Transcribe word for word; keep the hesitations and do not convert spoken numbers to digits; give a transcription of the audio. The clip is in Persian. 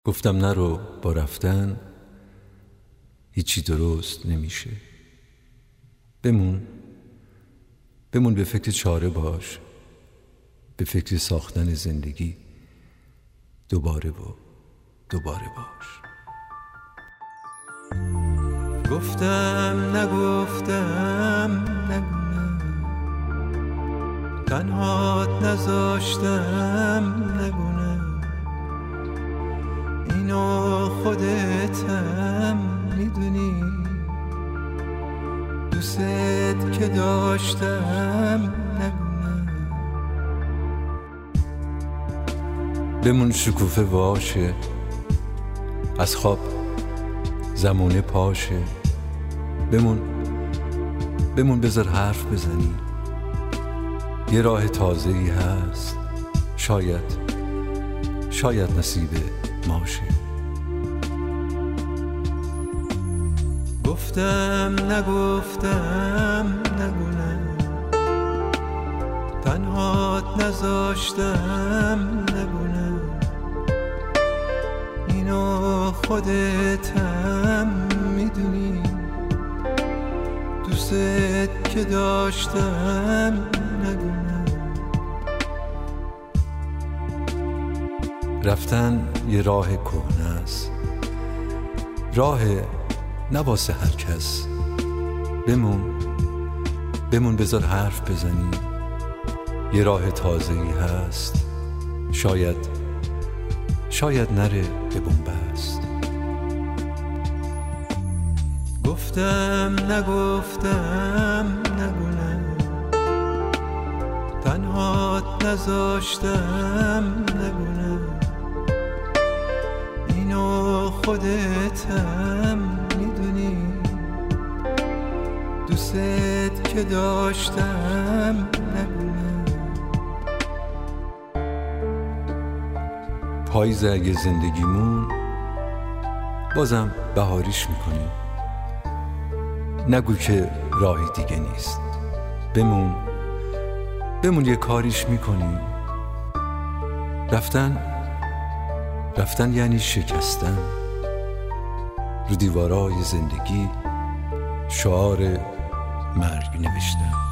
گفتم نرو، با رفتن هیچی درست نمیشه. بمون بمون به فکر چاره باش، به فکر ساختن زندگی دوباره و دوباره باش. گفتم نگفتم نگونم، تنهات نذاشتم نگونم، اینو خودتم میدونی، دوست که داشتم نگونم. بمون شکوفه واشه، از خواب زمونه پاشه. بمون بمون بذار حرف بزنی، یه راه تازه‌ای هست، شاید شاید نصیب ماشه. گفتم نگفتم نگونم، تنهات نذاشتم نگونم، اینو خودتم میدونی، دوست که داشتم نگونم. رفتن یه راه کهنه است، راه نواسه هر کس. بمون بمون بذار حرف بزنی، یه راه تازه‌ای هست، شاید شاید نره به بنبست. گفتم نگفتم نگونم، تنهات نذاشتم نگونم، اینو خودتم میدونی، دوست که داشتم نگونم. پاییز اگه زندگیمون بازم بهاریش میکنی، نگو که راهی دیگه نیست. بمون بمون یه کاریش میکنی. رفتن رفتن یعنی شکستن، رو دیوارای زندگی شعار مرگ نوشتن.